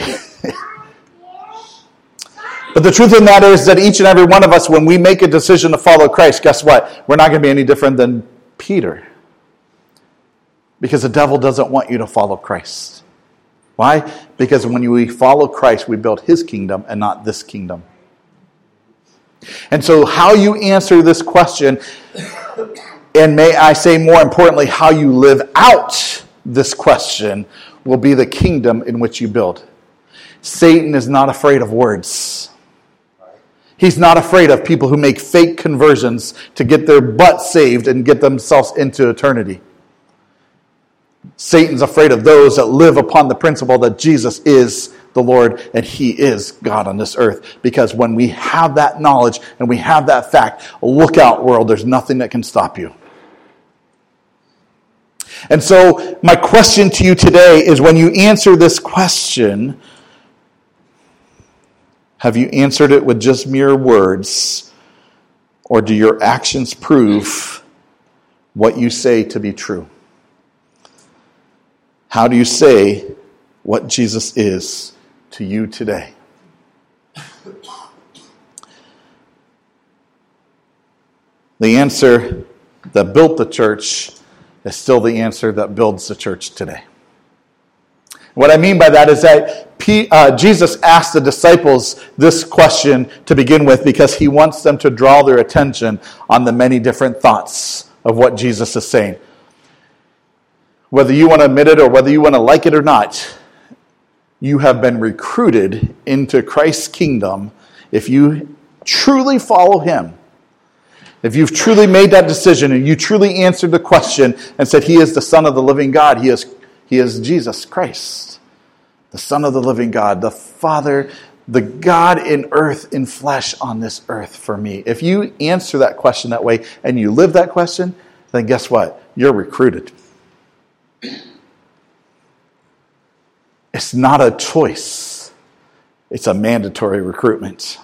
But the truth of the matter is that each and every one of us, when we make a decision to follow Christ, guess what? We're not going to be any different than Peter. Because the devil doesn't want you to follow Christ. Why? Because when we follow Christ, we build his kingdom and not this kingdom. And so how you answer this question, and may I say more importantly, how you live out this question, will be the kingdom in which you build. Satan is not afraid of words. He's not afraid of people who make fake conversions to get their butt saved and get themselves into eternity. Satan's afraid of those that live upon the principle that Jesus is the Lord and he is God on this earth. Because when we have that knowledge and we have that fact, look out, world, there's nothing that can stop you. And so my question to you today is, when you answer this question, have you answered it with just mere words, or do your actions prove what you say to be true? How do you say what Jesus is to you today? The answer that built the church is still the answer that builds the church today. What I mean by that is that Jesus asked the disciples this question to begin with because he wants them to draw their attention on the many different thoughts of what Jesus is saying. Whether you want to admit it or whether you want to like it or not, you have been recruited into Christ's kingdom if you truly follow him. If you've truly made that decision and you truly answered the question and said he is the Son of the living God, he is Jesus Christ, the Son of the living God, the Father, the God in earth, in flesh on this earth for me. If you answer that question that way and you live that question, then guess what? You're recruited. It's not a choice. It's a mandatory recruitment.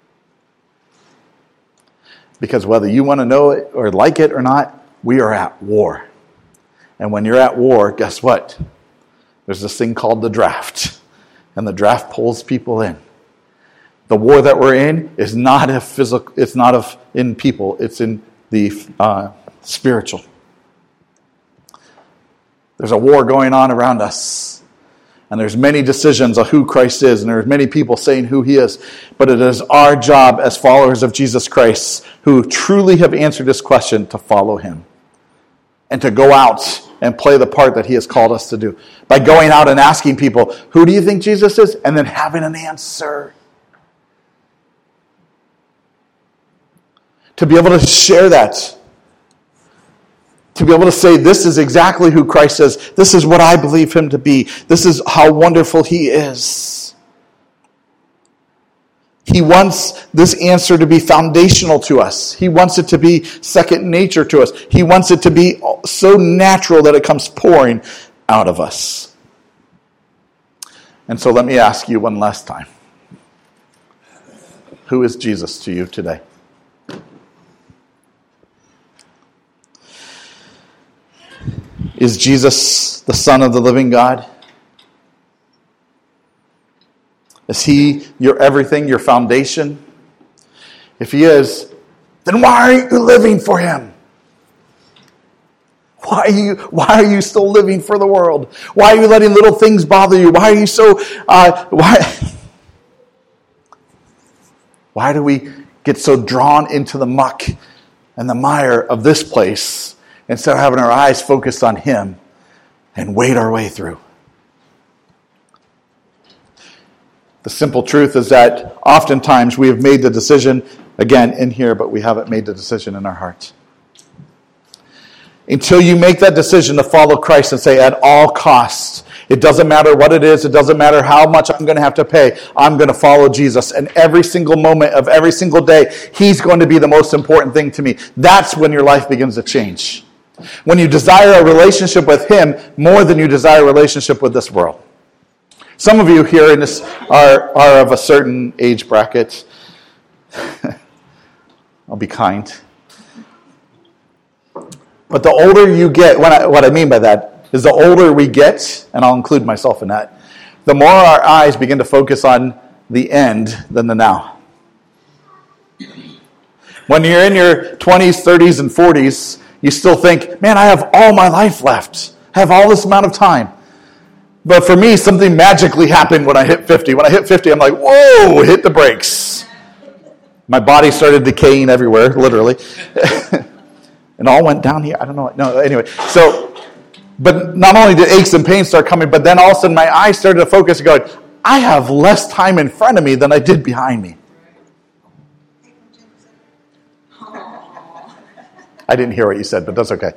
Because whether you want to know it or like it or not, we are at war. And when you're at war, guess what? There's this thing called the draft. And the draft pulls people in. The war that we're in is not a physical, it's not in people, it's in the spiritual. There's a war going on around us. And there's many decisions of who Christ is, and there's many people saying who he is. But it is our job as followers of Jesus Christ, who truly have answered this question, to follow him. And to go out and play the part that he has called us to do. By going out and asking people, who do you think Jesus is? And then having an answer. To be able to share that. To be able to say, this is exactly who Christ is. This is what I believe him to be. This is how wonderful he is. He wants this answer to be foundational to us. He wants it to be second nature to us. He wants it to be so natural that it comes pouring out of us. And so let me ask you one last time. Who is Jesus to you today? Is Jesus the Son of the living God? Is he your everything, your foundation? If he is, then why aren't you living for him? Why are you still living for the world? Why are you letting little things bother you? Why are you so why do we get so drawn into the muck and the mire of this place instead of having our eyes focused on him and wade our way through? The simple truth is that oftentimes we have made the decision, again, in here, but we haven't made the decision in our hearts. Until you make that decision to follow Christ and say, at all costs, It doesn't matter what it is. It doesn't matter how much I'm going to have to pay. I'm going to follow Jesus. And every single moment of every single day, he's going to be the most important thing to me. That's when your life begins to change. When you desire a relationship with him more than you desire a relationship with this world. Some of you here in this are of a certain age bracket. I'll be kind. But the older you get, what I mean by that is the older we get, and I'll include myself in that, the more our eyes begin to focus on the end than the now. When you're in your 20s, 30s, and 40s, you still think, man, I have all my life left. I have all this amount of time. But for me, something magically happened when I hit 50. When I hit 50, I'm like, whoa, hit the brakes. My body started decaying everywhere, literally. It all went down here. I don't know. No, anyway. So, but not only did aches and pains start coming, but then all of a sudden my eyes started to focus and going, I have less time in front of me than I did behind me. I didn't hear what you said, but that's okay.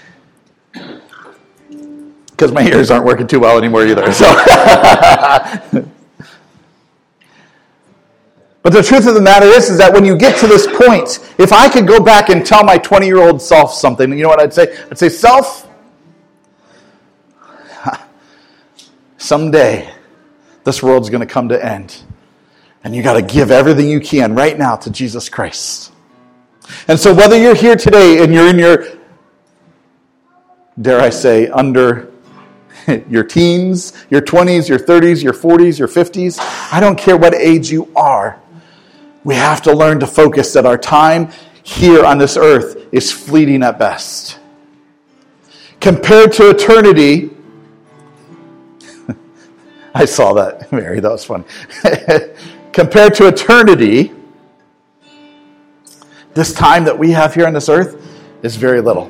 Because my ears aren't working too well anymore either. So. But the truth of the matter is that when you get to this point, if I could go back and tell my 20-year-old self something, you know what I'd say? I'd say, self, someday this world's going to come to end. And you got to give everything you can right now to Jesus Christ. And so whether you're here today and you're in your, dare I say, under your teens, your 20s, your 30s, your 40s, your 50s, I don't care what age you are, we have to learn to focus that our time here on this earth is fleeting at best. Compared to eternity, I saw that, Mary, that was funny. Compared to eternity, this time that we have here on this earth is very little.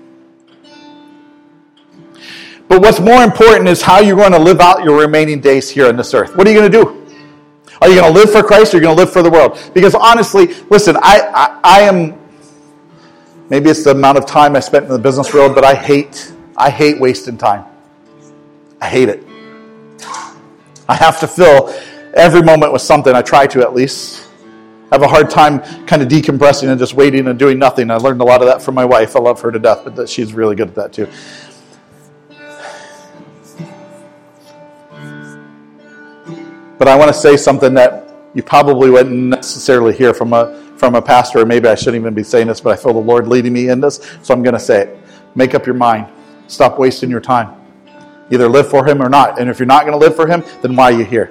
But what's more important is how you're going to live out your remaining days here on this earth. What are you going to do? Are you going to live for Christ or are you going to live for the world? Because honestly, listen, I am, maybe it's the amount of time I spent in the business world, but I hate wasting time. I hate it. I have to fill every moment with something. I try to, at least. I have a hard time kind of decompressing and just waiting and doing nothing. I learned a lot of that from my wife. I love her to death, but she's really good at that too. But I want to say something that you probably wouldn't necessarily hear from a pastor, or maybe I shouldn't even be saying this, but I feel the Lord leading me in this, so I'm going to say it. Make up your mind. Stop wasting your time. Either live for him or not. And if you're not going to live for him, then why are you here?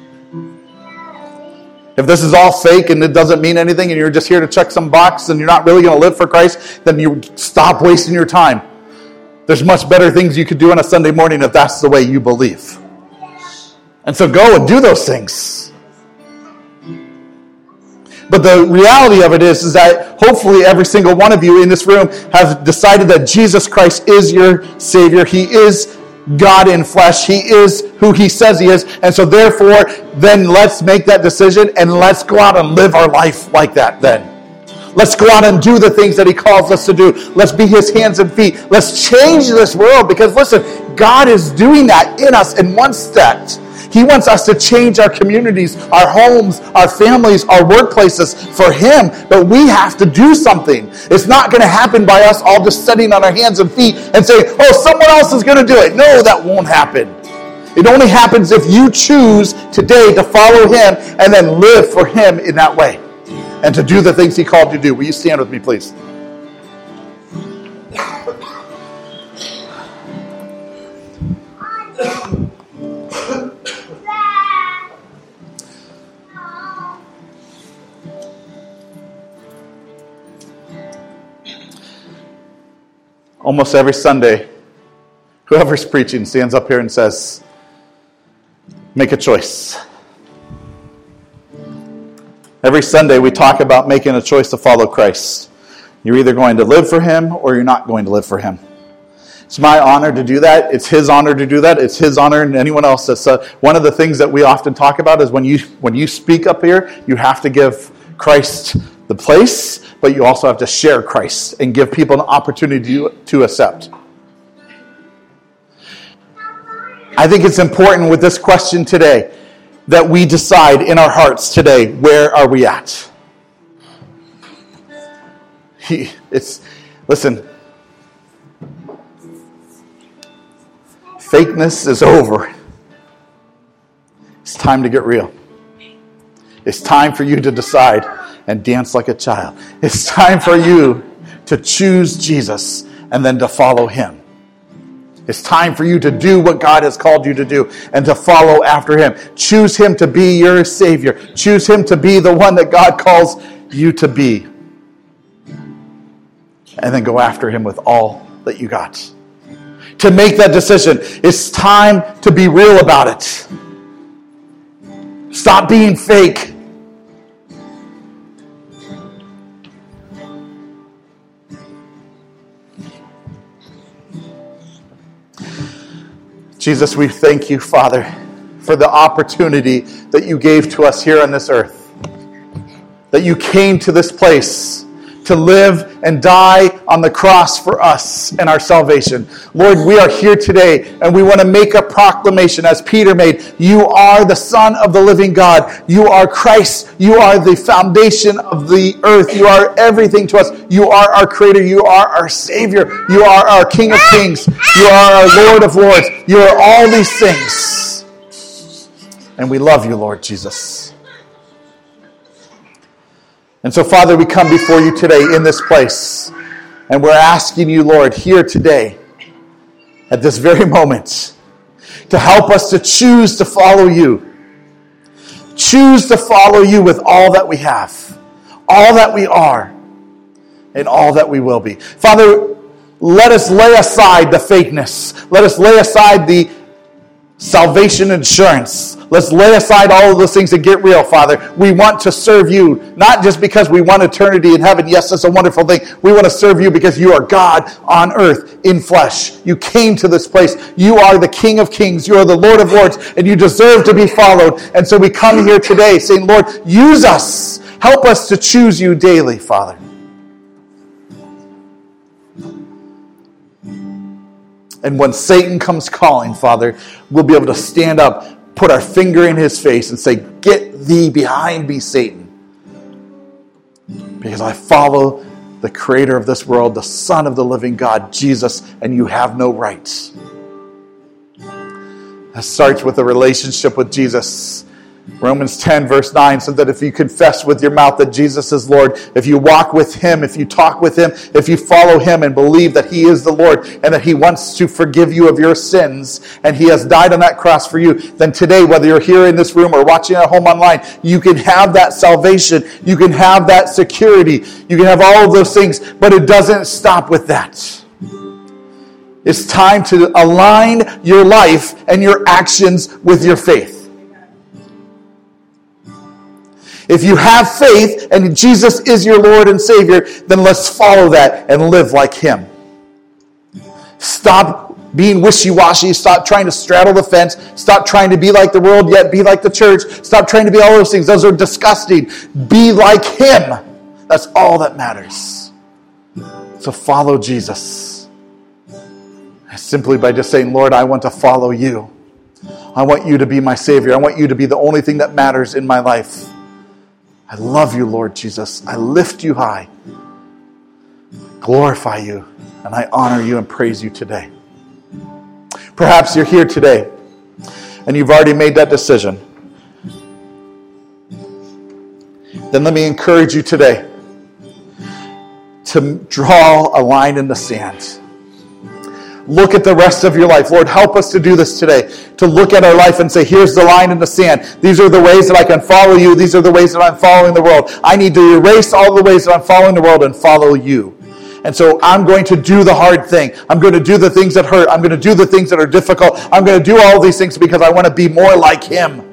If this is all fake and it doesn't mean anything and you're just here to check some box and you're not really going to live for Christ, then you stop wasting your time. There's much better things you could do on a Sunday morning if that's the way you believe. And so go and do those things. But the reality of it is that hopefully every single one of you in this room has decided that Jesus Christ is your Savior. He is God in flesh. He is who he says he is. And so therefore, then let's make that decision and let's go out and live our life like that then. Let's go out and do the things that he calls us to do. Let's be his hands and feet. Let's change this world because listen, God is doing that in us and wants that. He wants us to change our communities, our homes, our families, our workplaces for him. But we have to do something. It's not going to happen by us all just sitting on our hands and feet and saying, oh, someone else is going to do it. No, that won't happen. It only happens if you choose today to follow him and then live for him in that way. And to do the things he called you to do. Will you stand with me, please? Almost every Sunday, whoever's preaching stands up here and says, make a choice. Every Sunday we talk about making a choice to follow Christ. You're either going to live for him or you're not going to live for him. It's my honor to do that. It's his honor to do that. It's his honor and anyone else. That's one of the things that we often talk about is when you speak up here, you have to give Christ the place, but you also have to share Christ and give people an opportunity to accept. I think it's important with this question today that we decide in our hearts today, where are we at? Listen, fakeness is over. It's time to get real. It's time for you to decide and dance like a child. It's time for you to choose Jesus and then to follow him. It's time for you to do what God has called you to do and to follow after him. Choose him to be your Savior. Choose him to be the one that God calls you to be. And then go after him with all that you got. To make that decision, it's time to be real about it. Stop being fake. Jesus, we thank you, Father, for the opportunity that you gave to us here on this earth. That you came to this place to live and die on the cross for us and our salvation. Lord, we are here today and we want to make a proclamation as Peter made. You are the Son of the living God. You are Christ. You are the foundation of the earth. You are everything to us. You are our Creator. You are our Savior. You are our King of Kings. You are our Lord of Lords. You are all these things. And we love you, Lord Jesus. And so, Father, we come before you today in this place, and we're asking you, Lord, here today, at this very moment, to help us to choose to follow you. Choose to follow you with all that we have, all that we are, and all that we will be. Father, let us lay aside the fakeness. Let us lay aside the salvation insurance. Let's lay aside all of those things and get real, Father. We want to serve you, not just because we want eternity in heaven. Yes, that's a wonderful thing. We want to serve you because you are God on earth in flesh. You came to this place. You are the King of Kings. You are the Lord of Lords, and you deserve to be followed. And so we come here today saying, Lord, use us. Help us to choose you daily, Father. And when Satan comes calling, Father, we'll be able to stand up, put our finger in his face and say, get thee behind me, Satan. Because I follow the Creator of this world, the Son of the living God, Jesus, and you have no rights. That starts with a relationship with Jesus. Romans 10 verse 9 said that if you confess with your mouth that Jesus is Lord, if you walk with him, if you talk with him, if you follow him and believe that he is the Lord and that he wants to forgive you of your sins and he has died on that cross for you, then today, whether you're here in this room or watching at home online, you can have that salvation, you can have that security, you can have all of those things, but it doesn't stop with that. It's time to align your life and your actions with your faith. If you have faith and Jesus is your Lord and Savior, then let's follow that and live like him. Stop being wishy-washy. Stop trying to straddle the fence. Stop trying to be like the world, yet be like the church. Stop trying to be all those things. Those are disgusting. Be like him. That's all that matters. So follow Jesus. Simply by just saying, Lord, I want to follow you. I want you to be my Savior. I want you to be the only thing that matters in my life. I love you, Lord Jesus. I lift you high, glorify you, and I honor you and praise you today. Perhaps you're here today and you've already made that decision. Then let me encourage you today to draw a line in the sand. Look at the rest of your life. Lord, help us to do this today. To look at our life and say, here's the line in the sand. These are the ways that I can follow you. These are the ways that I'm following the world. I need to erase all the ways that I'm following the world and follow you. And so I'm going to do the hard thing. I'm going to do the things that hurt. I'm going to do the things that are difficult. I'm going to do all these things because I want to be more like him.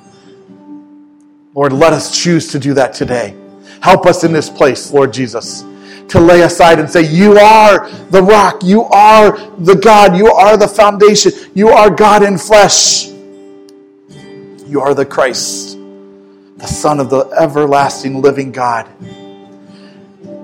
Lord, let us choose to do that today. Help us in this place, Lord Jesus, to lay aside and say, you are the rock, you are the God, you are the foundation, you are God in flesh. You are the Christ, the Son of the everlasting living God.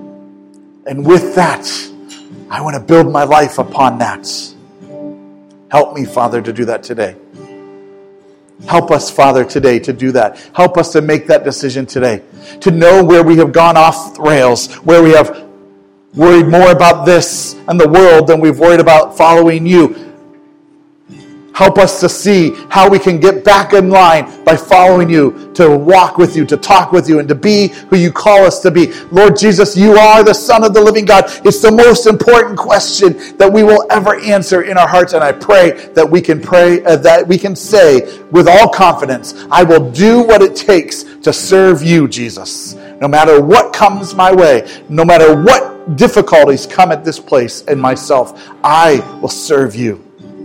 And with that, I want to build my life upon that. Help me, Father, to do that today. Help us, Father, today to do that. Help us to make that decision today. To know where we have gone off the rails, where we have worried more about this and the world than we've worried about following you. Help us to see how we can get back in line by following you, to walk with you, to talk with you, and to be who you call us to be. Lord Jesus, you are the Son of the living God. It's the most important question that we will ever answer in our hearts, and I pray that we can say with all confidence, I will do what it takes to serve you, Jesus. No matter what comes my way, no matter what difficulties come at this place and myself, I will serve you.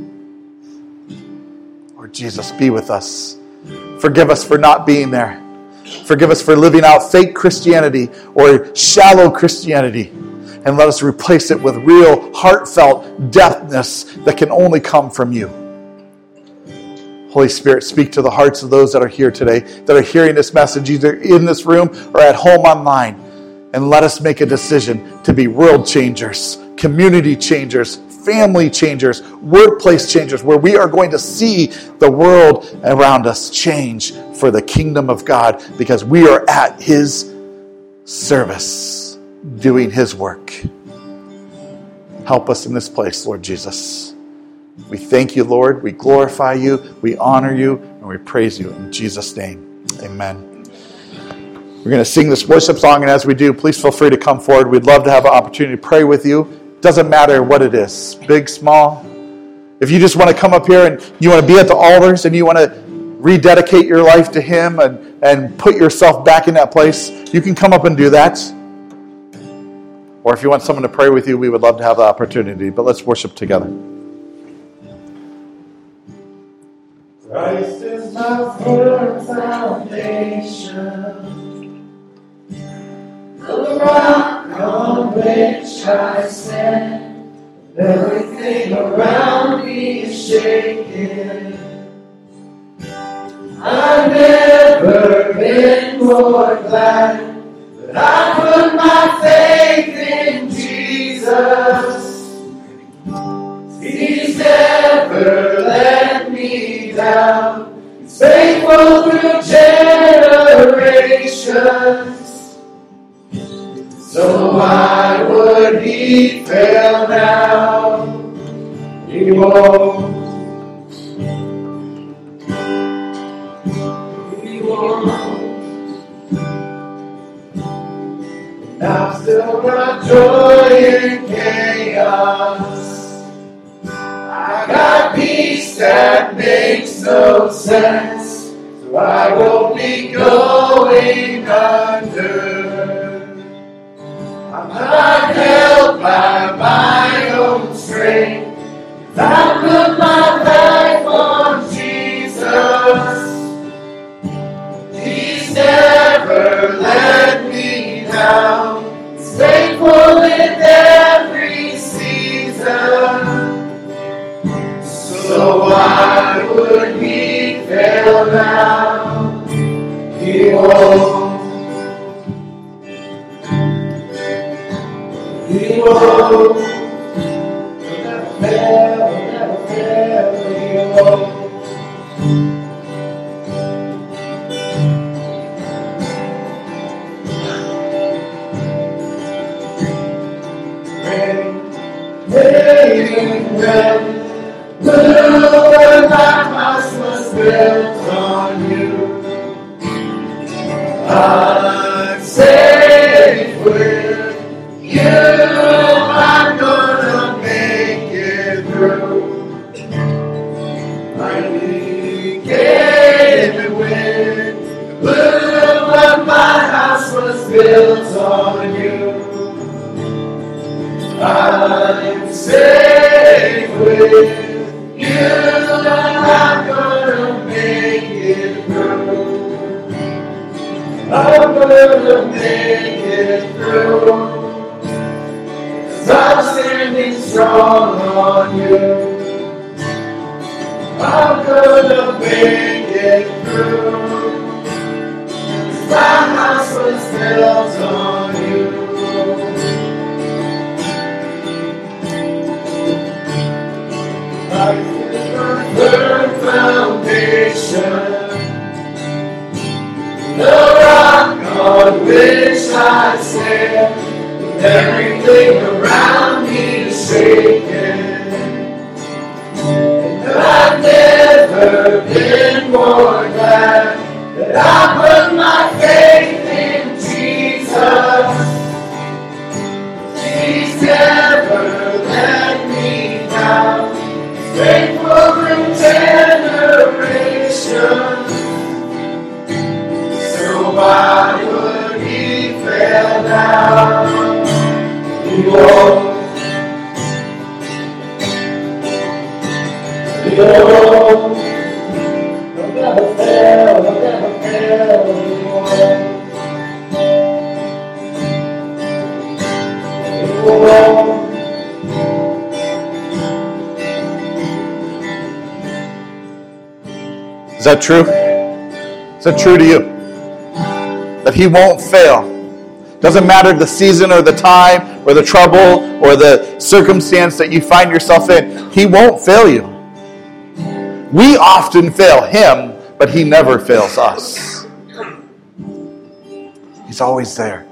Jesus, be with us. Forgive us for not being there. Forgive us for living out fake Christianity or shallow Christianity. And let us replace it with real, heartfelt depthness that can only come from you. Holy Spirit, speak to the hearts of those that are here today, that are hearing this message either in this room or at home online. And let us make a decision to be world changers, community changers, family changers, workplace changers, where we are going to see the world around us change for the kingdom of God because we are at His service, doing His work. Help us in this place, Lord Jesus. We thank you, Lord. We glorify you. We honor you, and we praise you in Jesus' name. Amen. We're going to sing this worship song, and as we do, please feel free to come forward. We'd love to have an opportunity to pray with you. Doesn't matter what it is, big, small. If you just want to come up here and you want to be at the altars and you want to rededicate your life to Him and put yourself back in that place, you can come up and do that. Or if you want someone to pray with you, we would love to have the opportunity. But let's worship together. Christ is my firm foundation, the rock on which I stand. Everything around me is shaking. I've never been more glad that I put my faith in Jesus. He's never let me down. He's faithful through generations. So why would He fail now? He won't. He won't. And I've still got joy in chaos. I got peace that makes no sense. So I won't be going under. I'm not held by my own strength. I put my life on Jesus. He's never let me down. He's faithful in every season. So why would He fail now? He won't. He won't. He'll never fail, He'll never fail, He won't. Rain, blue, and my house was built on you. I'm safe with you. I'm gonna make it through. I became wind, blue, and my house was built on you. I'm safe with you, and I'm gonna make it through. I'm gonna make it through, 'cause I'm standing strong on you. I'm gonna make it through, 'cause my house was built on you. Life is The rock on which I stand, when everything around me is shaking. And I've never been more glad that I put my faith in Jesus. He's never let me down. He's faithful through generations. So why would he fail now? He won't. He won't. He'll never fail. He'll never fail. He won't. He won't. Is that true? Is that true to you? That he won't fail. Doesn't matter the season or the time or the trouble or the circumstance that you find yourself in. He won't fail you. We often fail him, but he never fails us. He's always there.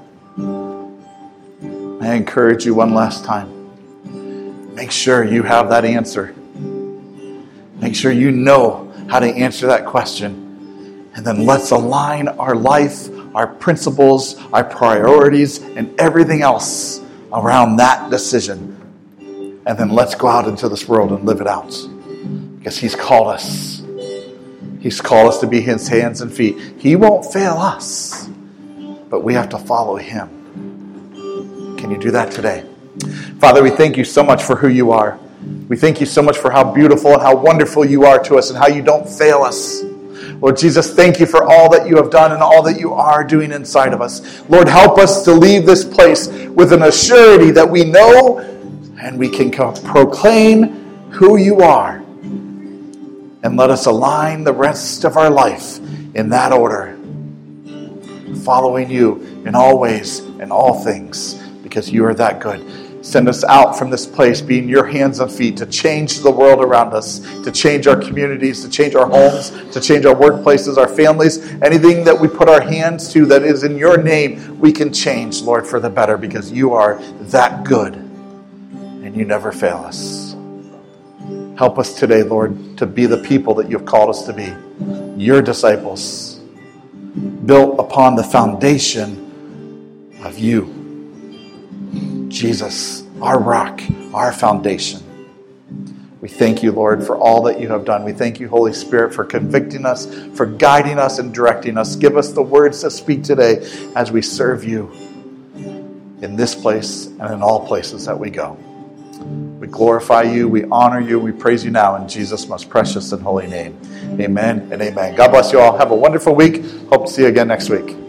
I encourage you one last time. Make sure you have that answer. Make sure you know how to answer that question. And then let's align our life, our principles, our priorities, and everything else around that decision. And then let's go out into this world and live it out. Because he's called us. He's called us to be his hands and feet. He won't fail us. But we have to follow him. Can you do that today? Father, we thank you so much for who you are. We thank you so much for how beautiful and how wonderful you are to us and how you don't fail us. Lord Jesus, thank you for all that you have done and all that you are doing inside of us. Lord, help us to leave this place with an assurity that we know and we can proclaim who you are. And let us align the rest of our life in that order, following you in all ways and all things, because you are that good. Send us out from this place, being your hands and feet, to change the world around us, to change our communities, to change our homes, to change our workplaces, our families. Anything that we put our hands to that is in your name, we can change, Lord, for the better, because you are that good and you never fail us. Help us today, Lord, to be the people that you've called us to be, your disciples, built upon the foundation of you. Jesus, our rock, our foundation. We thank you, Lord, for all that you have done. We thank you, Holy Spirit, for convicting us, for guiding us and directing us. Give us the words to speak today as we serve you in this place and in all places that we go. We glorify you, we honor you, we praise you now in Jesus' most precious and holy name. Amen and amen. God bless you all. Have a wonderful week. Hope to see you again next week.